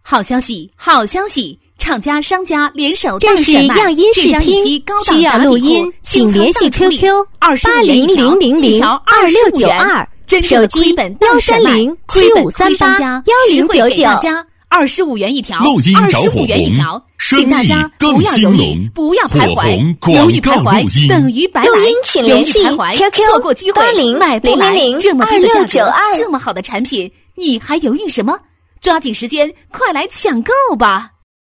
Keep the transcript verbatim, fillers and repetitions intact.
好消息，好消息！厂家商家联手这是样音视听，需要录音，请联系 Q Q 八零零零零二六九二，手机幺三零七五三八幺零九九。 二十五元一条， 录音找火红， 请大家不要犹豫，不要徘徊，犹豫徘徊等于白来。 录音请联系 Q Q 错过机会，买不来这么低的价格，这么好的产品，你还犹豫什么？抓紧时间，快来抢购吧！